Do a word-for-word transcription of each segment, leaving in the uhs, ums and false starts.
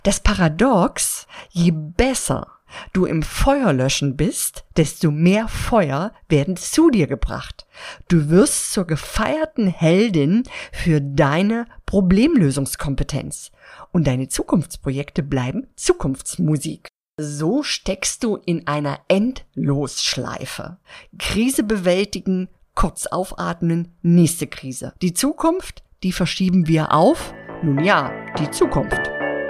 Das Paradox: Je besser du im Feuerlöschen bist, desto mehr Feuer werden zu dir gebracht. Du wirst zur gefeierten Heldin für deine Problemlösungskompetenz. Und deine Zukunftsprojekte bleiben Zukunftsmusik. So steckst du in einer Endlosschleife. Krise bewältigen, kurz aufatmen, nächste Krise. Die Zukunft, die verschieben wir auf. Nun ja, die Zukunft.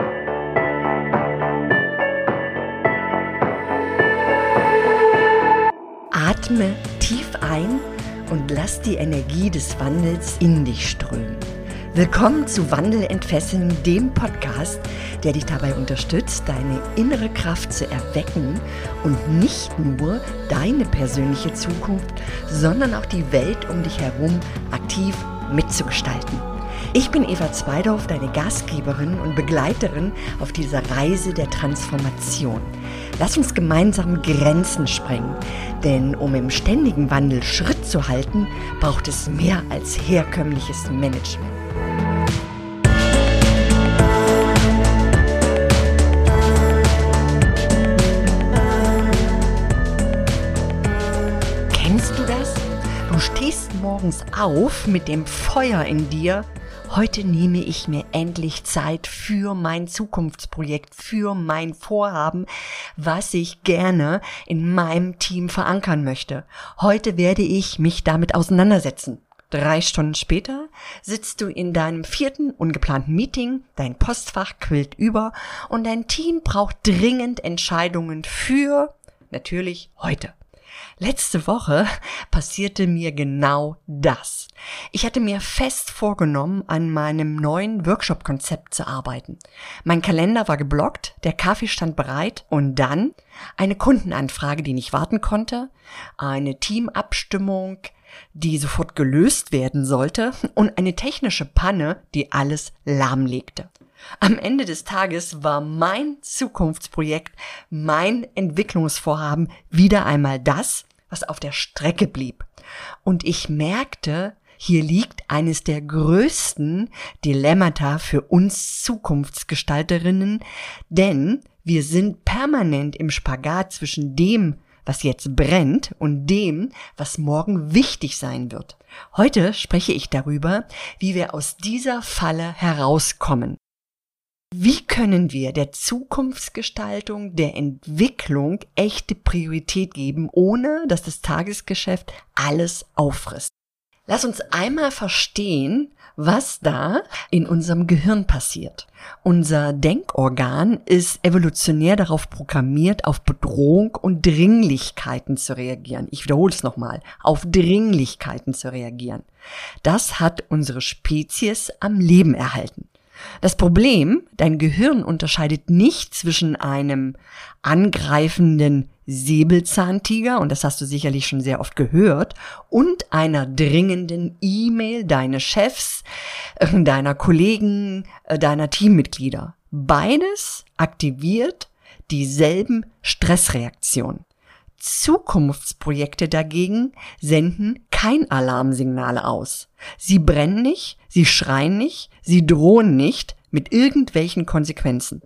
Atme tief ein und lass die Energie des Wandels in dich strömen. Willkommen zu Wandel entfesseln, dem Podcast, der dich dabei unterstützt, deine innere Kraft zu erwecken und nicht nur deine persönliche Zukunft, sondern auch die Welt um dich herum aktiv mitzugestalten. Ich bin Eva Zweidorf, deine Gastgeberin und Begleiterin auf dieser Reise der Transformation. Lass uns gemeinsam Grenzen sprengen, denn um im ständigen Wandel Schritt zu halten, braucht es mehr als herkömmliches Management. Kennst du das? Du stehst morgens auf mit dem Feuer in dir. Heute nehme ich mir endlich Zeit für mein Zukunftsprojekt, für mein Vorhaben, was ich gerne in meinem Team verankern möchte. Heute werde ich mich damit auseinandersetzen. Drei Stunden später sitzt du in deinem vierten ungeplanten Meeting, dein Postfach quillt über und dein Team braucht dringend Entscheidungen für, natürlich, heute. Letzte Woche passierte mir genau das. Ich hatte mir fest vorgenommen, an meinem neuen Workshop-Konzept zu arbeiten. Mein Kalender war geblockt, der Kaffee stand bereit und dann eine Kundenanfrage, die nicht warten konnte, eine Teamabstimmung, die sofort gelöst werden sollte und eine technische Panne, die alles lahmlegte. Am Ende des Tages war mein Zukunftsprojekt, mein Entwicklungsvorhaben wieder einmal das, was auf der Strecke blieb. Und ich merkte, hier liegt eines der größten Dilemmata für uns Zukunftsgestalterinnen, denn wir sind permanent im Spagat zwischen dem, was jetzt brennt und dem, was morgen wichtig sein wird. Heute spreche ich darüber, wie wir aus dieser Falle herauskommen. Wie können wir der Zukunftsgestaltung, der Entwicklung echte Priorität geben, ohne dass das Tagesgeschäft alles auffrisst? Lass uns einmal verstehen, was da in unserem Gehirn passiert. Unser Denkorgan ist evolutionär darauf programmiert, auf Bedrohung und Dringlichkeiten zu reagieren. Ich wiederhole es nochmal, auf Dringlichkeiten zu reagieren. Das hat unsere Spezies am Leben erhalten. Das Problem: Dein Gehirn unterscheidet nicht zwischen einem angreifenden Säbelzahntiger, und das hast du sicherlich schon sehr oft gehört, und einer dringenden E-Mail deines Chefs, deiner Kollegen, deiner Teammitglieder. Beides aktiviert dieselben Stressreaktionen. Zukunftsprojekte dagegen senden kein Alarmsignale aus. Sie brennen nicht, sie schreien nicht, sie drohen nicht mit irgendwelchen Konsequenzen.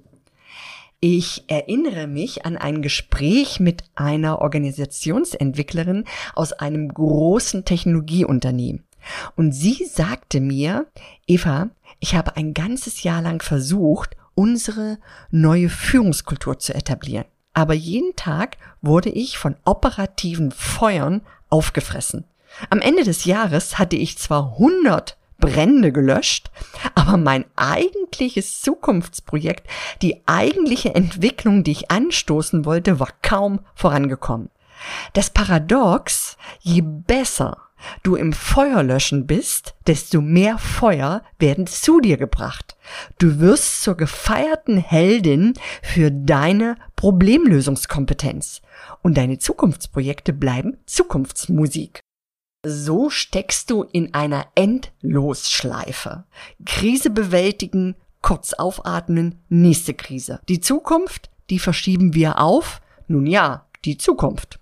Ich erinnere mich an ein Gespräch mit einer Organisationsentwicklerin aus einem großen Technologieunternehmen. Und sie sagte mir: Eva, ich habe ein ganzes Jahr lang versucht, unsere neue Führungskultur zu etablieren. Aber jeden Tag wurde ich von operativen Feuern aufgefressen. Am Ende des Jahres hatte ich zwar hundert Brände gelöscht, aber mein eigentliches Zukunftsprojekt, die eigentliche Entwicklung, die ich anstoßen wollte, war kaum vorangekommen. Das Paradox: Je besser du im Feuerlöschen bist, desto mehr Feuer werden zu dir gebracht. Du wirst zur gefeierten Heldin für deine Problemlösungskompetenz. Und deine Zukunftsprojekte bleiben Zukunftsmusik. So steckst du in einer Endlosschleife. Krise bewältigen, kurz aufatmen, nächste Krise. Die Zukunft, die verschieben wir auf. Nun ja, die Zukunft.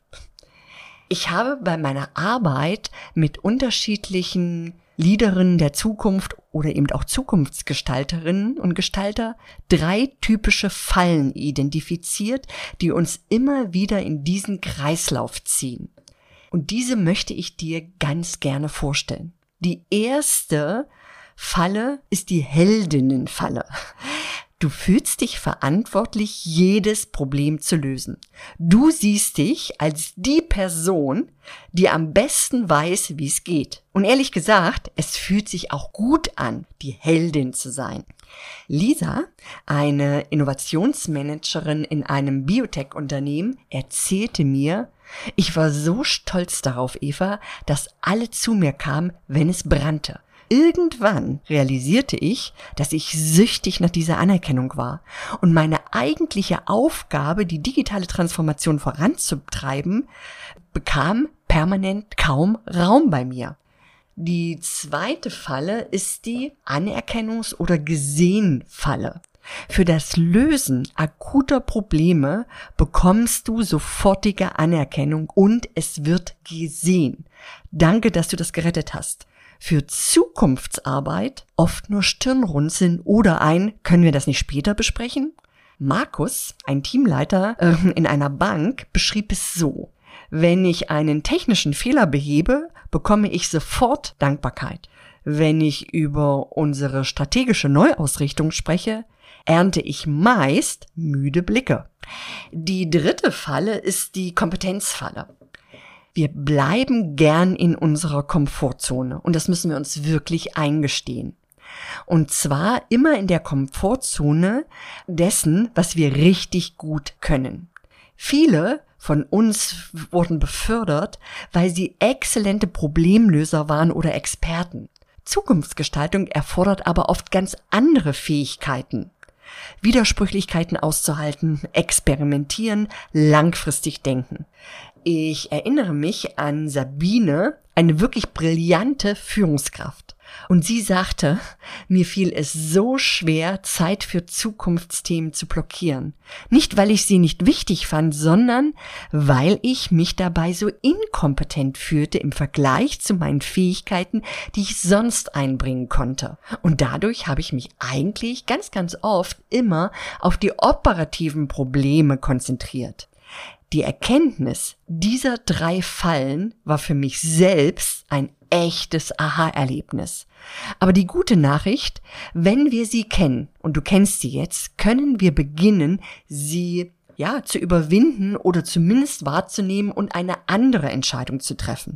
Ich habe bei meiner Arbeit mit unterschiedlichen Leaderinnen der Zukunft oder eben auch Zukunftsgestalterinnen und Gestalter drei typische Fallen identifiziert, die uns immer wieder in diesen Kreislauf ziehen. Und diese möchte ich dir ganz gerne vorstellen. Die erste Falle ist die Heldinnenfalle. Du fühlst dich verantwortlich, jedes Problem zu lösen. Du siehst dich als die Person, die am besten weiß, wie es geht. Und ehrlich gesagt, es fühlt sich auch gut an, die Heldin zu sein. Lisa, eine Innovationsmanagerin in einem Biotech-Unternehmen, erzählte mir, ich war so stolz darauf, Eva, dass alle zu mir kamen, wenn es brannte. Irgendwann realisierte ich, dass ich süchtig nach dieser Anerkennung war und meine eigentliche Aufgabe, die digitale Transformation voranzutreiben, bekam permanent kaum Raum bei mir. Die zweite Falle ist die Anerkennungs- oder Gesehen-Falle. Für das Lösen akuter Probleme bekommst du sofortige Anerkennung und es wird gesehen. Danke, dass du das gerettet hast. Für Zukunftsarbeit oft nur Stirnrunzeln oder ein, können wir das nicht später besprechen? Markus, ein Teamleiter äh, in einer Bank, beschrieb es so: Wenn ich einen technischen Fehler behebe, bekomme ich sofort Dankbarkeit. Wenn ich über unsere strategische Neuausrichtung spreche, ernte ich meist müde Blicke. Die dritte Falle ist die Kompetenzfalle. Wir bleiben gern in unserer Komfortzone und das müssen wir uns wirklich eingestehen. Und zwar immer in der Komfortzone dessen, was wir richtig gut können. Viele von uns wurden befördert, weil sie exzellente Problemlöser waren oder Experten. Zukunftsgestaltung erfordert aber oft ganz andere Fähigkeiten. Widersprüchlichkeiten auszuhalten, experimentieren, langfristig denken. Ich erinnere mich an Sabine, eine wirklich brillante Führungskraft. Und sie sagte, mir fiel es so schwer, Zeit für Zukunftsthemen zu blockieren. Nicht, weil ich sie nicht wichtig fand, sondern weil ich mich dabei so inkompetent fühlte im Vergleich zu meinen Fähigkeiten, die ich sonst einbringen konnte. Und dadurch habe ich mich eigentlich ganz, ganz oft immer auf die operativen Probleme konzentriert. Die Erkenntnis dieser drei Fallen war für mich selbst ein echtes Aha-Erlebnis. Aber die gute Nachricht, wenn wir sie kennen, und du kennst sie jetzt, können wir beginnen, sie ja zu überwinden oder zumindest wahrzunehmen und eine andere Entscheidung zu treffen.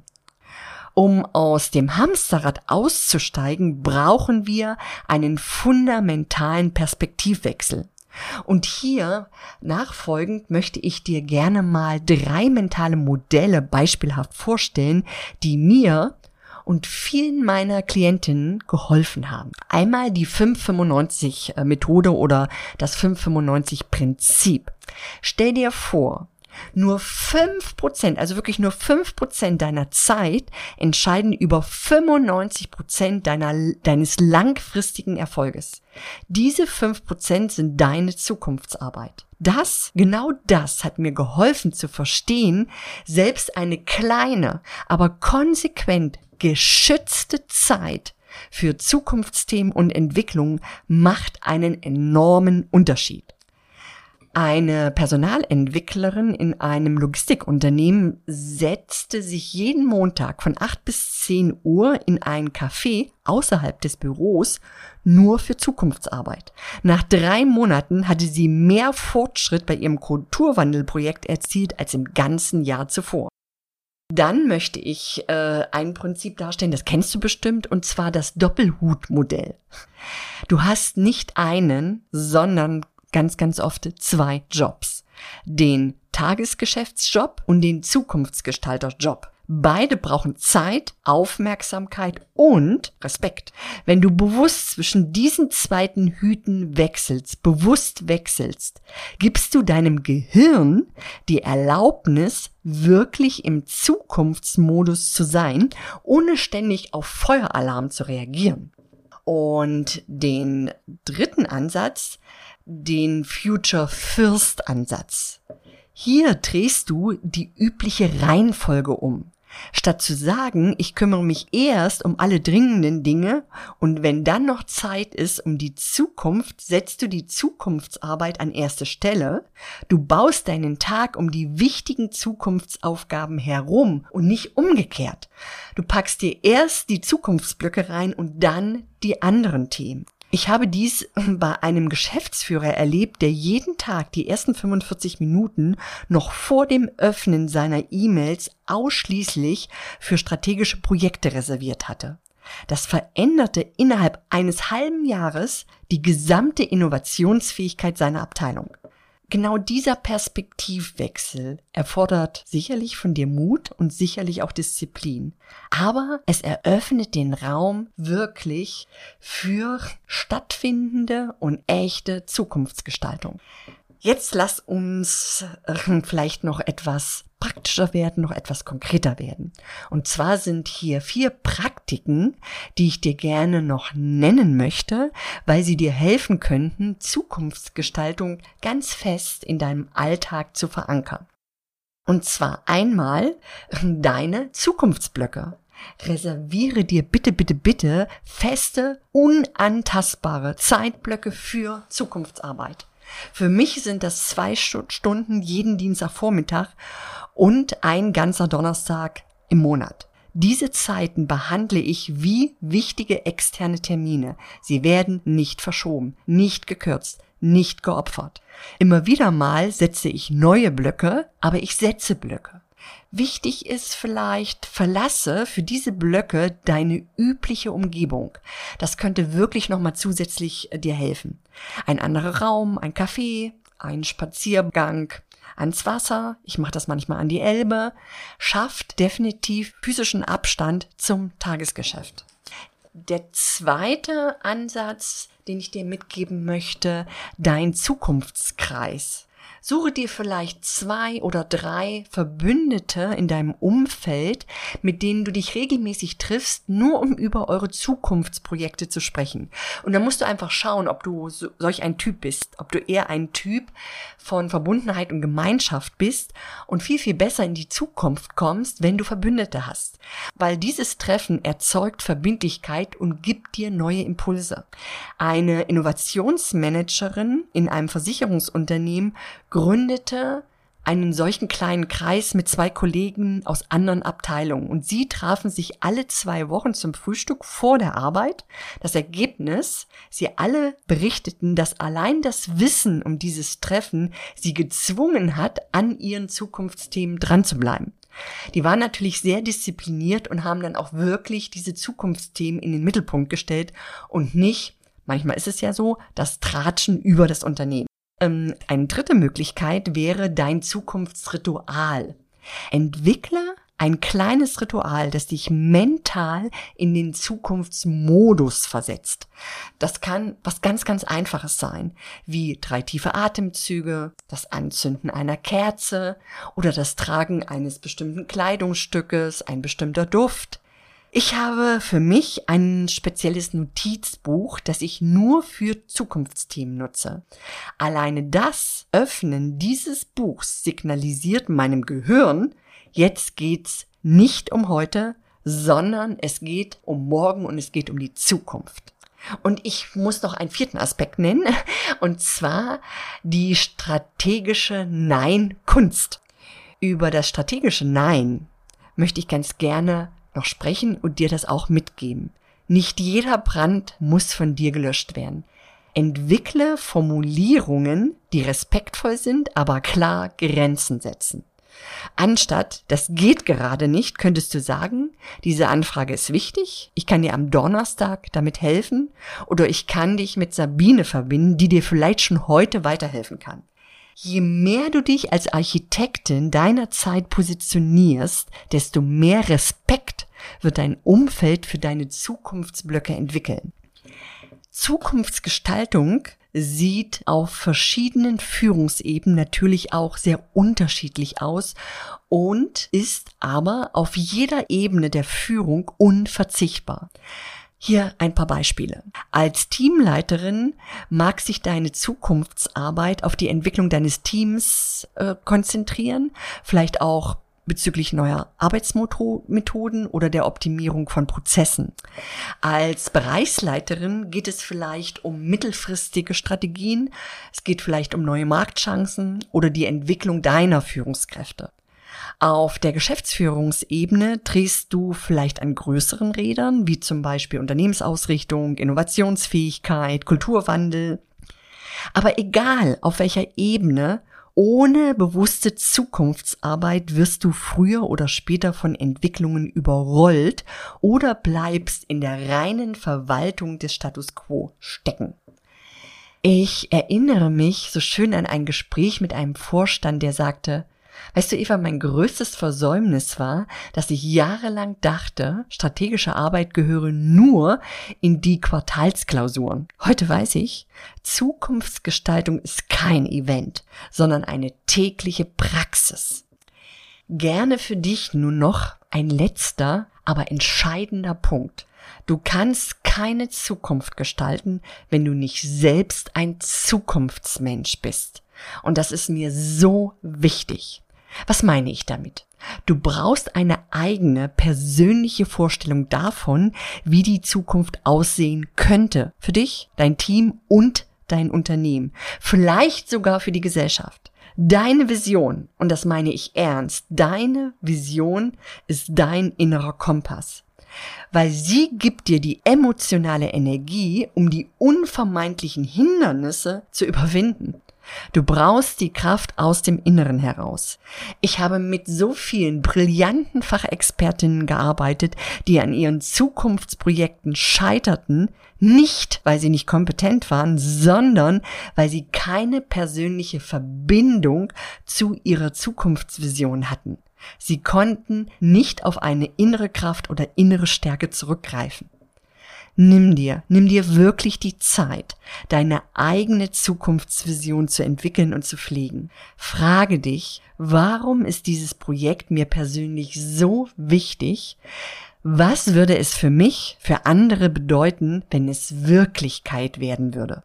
Um aus dem Hamsterrad auszusteigen, brauchen wir einen fundamentalen Perspektivwechsel. Und hier nachfolgend möchte ich dir gerne mal drei mentale Modelle beispielhaft vorstellen, die mir und vielen meiner Klientinnen geholfen haben. Einmal die fünf fünfundneunzig Methode oder das fünf fünfundneunzig Prinzip. Stell dir vor, nur fünf Prozent, also wirklich nur fünf Prozent deiner Zeit entscheiden über fünfundneunzig Prozent deiner, deines langfristigen Erfolges. Diese fünf Prozent sind deine Zukunftsarbeit. Das, genau das hat mir geholfen zu verstehen, selbst eine kleine, aber konsequent geschützte Zeit für Zukunftsthemen und Entwicklung macht einen enormen Unterschied. Eine Personalentwicklerin in einem Logistikunternehmen setzte sich jeden Montag von acht bis zehn Uhr in ein Café außerhalb des Büros nur für Zukunftsarbeit. Nach drei Monaten hatte sie mehr Fortschritt bei ihrem Kulturwandelprojekt erzielt als im ganzen Jahr zuvor. Dann möchte ich äh, ein Prinzip darstellen, das kennst du bestimmt, und zwar das Doppelhutmodell. Du hast nicht einen, sondern ganz, ganz oft zwei Jobs. Den Tagesgeschäftsjob und den Zukunftsgestalterjob. Beide brauchen Zeit, Aufmerksamkeit und Respekt. Wenn du bewusst zwischen diesen zweiten Hüten wechselst, bewusst wechselst, gibst du deinem Gehirn die Erlaubnis, wirklich im Zukunftsmodus zu sein, ohne ständig auf Feueralarm zu reagieren. Und den dritten Ansatz, den Future First Ansatz. Hier drehst du die übliche Reihenfolge um. Statt zu sagen, ich kümmere mich erst um alle dringenden Dinge und wenn dann noch Zeit ist um die Zukunft, setzt du die Zukunftsarbeit an erste Stelle. Du baust deinen Tag um die wichtigen Zukunftsaufgaben herum und nicht umgekehrt. Du packst dir erst die Zukunftsblöcke rein und dann die anderen Themen. Ich habe dies bei einem Geschäftsführer erlebt, der jeden Tag die ersten fünfundvierzig Minuten noch vor dem Öffnen seiner E-Mails ausschließlich für strategische Projekte reserviert hatte. Das veränderte innerhalb eines halben Jahres die gesamte Innovationsfähigkeit seiner Abteilung. Genau dieser Perspektivwechsel erfordert sicherlich von dir Mut und sicherlich auch Disziplin. Aber es eröffnet den Raum wirklich für stattfindende und echte Zukunftsgestaltung. Jetzt lass uns vielleicht noch etwas praktischer werden, noch etwas konkreter werden. Und zwar sind hier vier Praktiken, die ich dir gerne noch nennen möchte, weil sie dir helfen könnten, Zukunftsgestaltung ganz fest in deinem Alltag zu verankern. Und zwar einmal deine Zukunftsblöcke. Reserviere dir bitte, bitte, bitte feste, unantastbare Zeitblöcke für Zukunftsarbeit. Für mich sind das zwei Stunden jeden Dienstagvormittag und ein ganzer Donnerstag im Monat. Diese Zeiten behandle ich wie wichtige externe Termine. Sie werden nicht verschoben, nicht gekürzt, nicht geopfert. Immer wieder mal setze ich neue Blöcke, aber ich setze Blöcke. Wichtig ist vielleicht, verlasse für diese Blöcke deine übliche Umgebung. Das könnte wirklich nochmal zusätzlich dir helfen. Ein anderer Raum, ein Café, ein Spaziergang ans Wasser, ich mache das manchmal an die Elbe, schafft definitiv physischen Abstand zum Tagesgeschäft. Der zweite Ansatz, den ich dir mitgeben möchte, dein Zukunftskreis. Suche dir vielleicht zwei oder drei Verbündete in deinem Umfeld, mit denen du dich regelmäßig triffst, nur um über eure Zukunftsprojekte zu sprechen. Und dann musst du einfach schauen, ob du so, solch ein Typ bist, ob du eher ein Typ von Verbundenheit und Gemeinschaft bist und viel, viel besser in die Zukunft kommst, wenn du Verbündete hast. Weil dieses Treffen erzeugt Verbindlichkeit und gibt dir neue Impulse. Eine Innovationsmanagerin in einem Versicherungsunternehmen gründete einen solchen kleinen Kreis mit zwei Kollegen aus anderen Abteilungen und sie trafen sich alle zwei Wochen zum Frühstück vor der Arbeit. Das Ergebnis, sie alle berichteten, dass allein das Wissen um dieses Treffen sie gezwungen hat, an ihren Zukunftsthemen dran zu bleiben. Die waren natürlich sehr diszipliniert und haben dann auch wirklich diese Zukunftsthemen in den Mittelpunkt gestellt und nicht, manchmal ist es ja so, das Tratschen über das Unternehmen. Ähm, eine dritte Möglichkeit wäre dein Zukunftsritual. Entwickle ein kleines Ritual, das dich mental in den Zukunftsmodus versetzt. Das kann was ganz, ganz Einfaches sein, wie drei tiefe Atemzüge, das Anzünden einer Kerze oder das Tragen eines bestimmten Kleidungsstückes, ein bestimmter Duft. Ich habe für mich ein spezielles Notizbuch, das ich nur für Zukunftsthemen nutze. Alleine das Öffnen dieses Buchs signalisiert meinem Gehirn, jetzt geht's nicht um heute, sondern es geht um morgen und es geht um die Zukunft. Und ich muss noch einen vierten Aspekt nennen, und zwar die strategische Nein-Kunst. Über das strategische Nein möchte ich ganz gerne noch sprechen und dir das auch mitgeben. Nicht jeder Brand muss von dir gelöscht werden. Entwickle Formulierungen, die respektvoll sind, aber klar Grenzen setzen. Anstatt, das geht gerade nicht, könntest du sagen, diese Anfrage ist wichtig, ich kann dir am Donnerstag damit helfen oder ich kann dich mit Sabine verbinden, die dir vielleicht schon heute weiterhelfen kann. Je mehr du dich als Architektin deiner Zeit positionierst, desto mehr Respekt wird dein Umfeld für deine Zukunftsblöcke entwickeln. Zukunftsgestaltung sieht auf verschiedenen Führungsebenen natürlich auch sehr unterschiedlich aus und ist aber auf jeder Ebene der Führung unverzichtbar. Hier ein paar Beispiele. Als Teamleiterin mag sich deine Zukunftsarbeit auf die Entwicklung deines Teams äh, konzentrieren, vielleicht auch bezüglich neuer Arbeitsmethoden oder der Optimierung von Prozessen. Als Bereichsleiterin geht es vielleicht um mittelfristige Strategien, es geht vielleicht um neue Marktchancen oder die Entwicklung deiner Führungskräfte. Auf der Geschäftsführungsebene drehst du vielleicht an größeren Rädern, wie zum Beispiel Unternehmensausrichtung, Innovationsfähigkeit, Kulturwandel. Aber egal auf welcher Ebene, ohne bewusste Zukunftsarbeit wirst du früher oder später von Entwicklungen überrollt oder bleibst in der reinen Verwaltung des Status quo stecken. Ich erinnere mich so schön an ein Gespräch mit einem Vorstand, der sagte: Weißt du, Eva, mein größtes Versäumnis war, dass ich jahrelang dachte, strategische Arbeit gehöre nur in die Quartalsklausuren. Heute weiß ich, Zukunftsgestaltung ist kein Event, sondern eine tägliche Praxis. Gerne für dich nur noch ein letzter, aber entscheidender Punkt. Du kannst keine Zukunft gestalten, wenn du nicht selbst ein Zukunftsmensch bist. Und das ist mir so wichtig. Was meine ich damit? Du brauchst eine eigene persönliche Vorstellung davon, wie die Zukunft aussehen könnte. Für dich, dein Team und dein Unternehmen. Vielleicht sogar für die Gesellschaft. Deine Vision, und das meine ich ernst, deine Vision ist dein innerer Kompass. Weil sie gibt dir die emotionale Energie, um die unvermeidlichen Hindernisse zu überwinden. Du brauchst die Kraft aus dem Inneren heraus. Ich habe mit so vielen brillanten Fachexpertinnen gearbeitet, die an ihren Zukunftsprojekten scheiterten, nicht weil sie nicht kompetent waren, sondern weil sie keine persönliche Verbindung zu ihrer Zukunftsvision hatten. Sie konnten nicht auf eine innere Kraft oder innere Stärke zurückgreifen. Nimm dir, nimm dir wirklich die Zeit, deine eigene Zukunftsvision zu entwickeln und zu pflegen. Frage dich, warum ist dieses Projekt mir persönlich so wichtig? Was würde es für mich, für andere bedeuten, wenn es Wirklichkeit werden würde?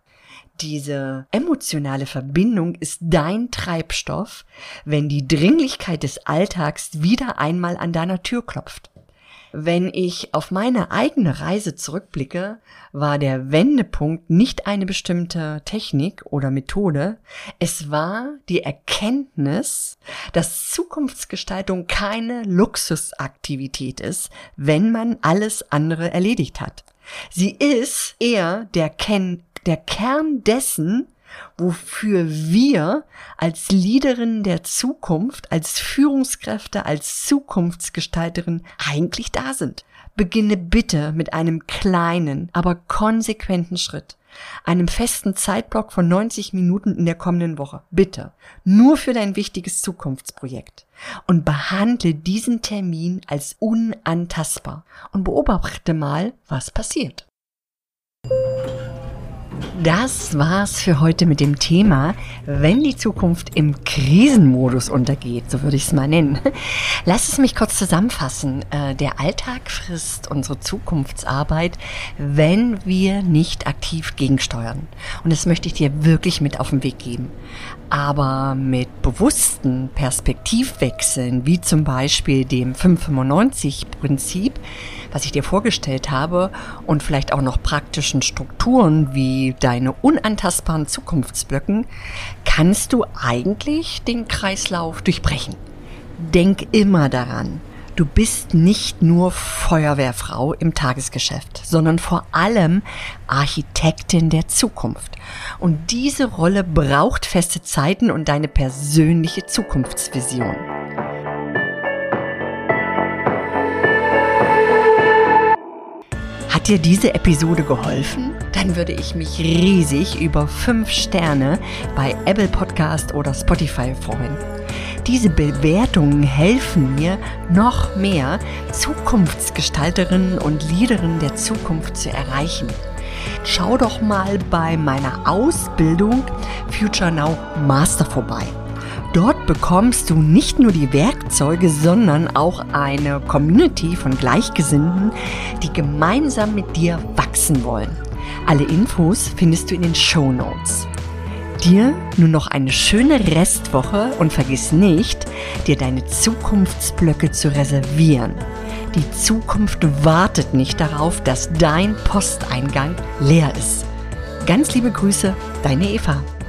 Diese emotionale Verbindung ist dein Treibstoff, wenn die Dringlichkeit des Alltags wieder einmal an deiner Tür klopft. Wenn ich auf meine eigene Reise zurückblicke, war der Wendepunkt nicht eine bestimmte Technik oder Methode, es war die Erkenntnis, dass Zukunftsgestaltung keine Luxusaktivität ist, wenn man alles andere erledigt hat. Sie ist eher der, Ken- der Kern dessen, wofür wir als Leaderin der Zukunft, als Führungskräfte, als Zukunftsgestalterin eigentlich da sind. Beginne bitte mit einem kleinen, aber konsequenten Schritt. Einem festen Zeitblock von neunzig Minuten in der kommenden Woche. Bitte. Nur für dein wichtiges Zukunftsprojekt. Und behandle diesen Termin als unantastbar. Und beobachte mal, was passiert. Das war's für heute mit dem Thema, wenn die Zukunft im Krisenmodus untergeht, so würde ich es mal nennen. Lass es mich kurz zusammenfassen. Der Alltag frisst unsere Zukunftsarbeit, wenn wir nicht aktiv gegensteuern. Und das möchte ich dir wirklich mit auf den Weg geben. Aber mit bewussten Perspektivwechseln, wie zum Beispiel dem fünf fünfundneunzig Prinzip, was ich dir vorgestellt habe, und vielleicht auch noch praktischen Strukturen wie deine unantastbaren Zukunftsblöcken, kannst du eigentlich den Kreislauf durchbrechen. Denk immer daran, du bist nicht nur Feuerwehrfrau im Tagesgeschäft, sondern vor allem Architektin der Zukunft. Und diese Rolle braucht feste Zeiten und deine persönliche Zukunftsvision. Hat dir diese Episode geholfen? Dann würde ich mich riesig über fünf Sterne bei Apple Podcast oder Spotify freuen. Diese Bewertungen helfen mir, noch mehr Zukunftsgestalterinnen und Leaderinnen der Zukunft zu erreichen. Schau doch mal bei meiner Ausbildung Future Now Master vorbei. Dort bekommst du nicht nur die Werkzeuge, sondern auch eine Community von Gleichgesinnten, die gemeinsam mit dir wachsen wollen. Alle Infos findest du in den Shownotes. Dir nun noch eine schöne Restwoche und vergiss nicht, dir deine Zukunftsblöcke zu reservieren. Die Zukunft wartet nicht darauf, dass dein Posteingang leer ist. Ganz liebe Grüße, deine Eva.